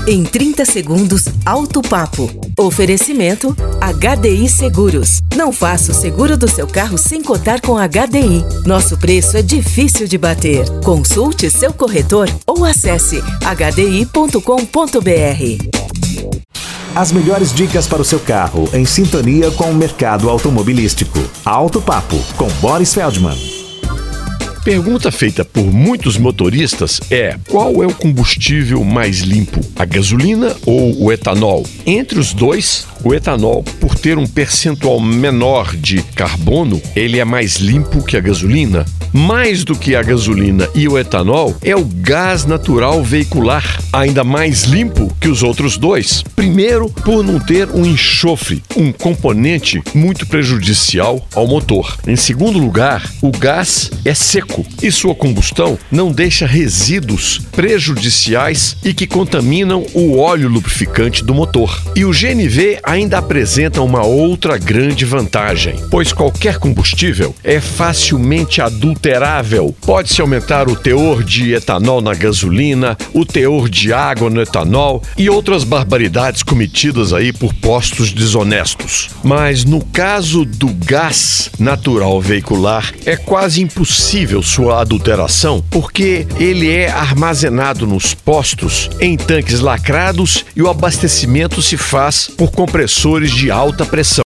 Em 30 segundos, Alto Papo. Oferecimento HDI Seguros. Não faça o seguro do seu carro sem cotar com HDI. Nosso preço é difícil de bater. Consulte seu corretor ou acesse hdi.com.br. As melhores dicas para o seu carro em sintonia com o mercado automobilístico. Alto Papo, com Boris Feldman. Pergunta feita por muitos motoristas é: qual é o combustível mais limpo, a gasolina ou o etanol? Entre os dois, o etanol, por ter um percentual menor de carbono, ele é mais limpo que a gasolina. Mais do que a gasolina e o etanol, é o gás natural veicular, ainda mais limpo que os outros dois. Primeiro, por não ter um enxofre, um componente muito prejudicial ao motor. Em segundo lugar, o gás é seco e sua combustão não deixa resíduos prejudiciais e que contaminam o óleo lubrificante do motor. E o GNV ainda apresenta uma outra grande vantagem, pois qualquer combustível é facilmente adulterável. Pode-se aumentar o teor de etanol na gasolina, o teor de água no etanol e outras barbaridades cometidas aí por postos desonestos. Mas no caso do gás natural veicular, é quase impossível sua adulteração, porque ele é armazenado nos postos em tanques lacrados e o abastecimento se faz por compressores de alta pressão.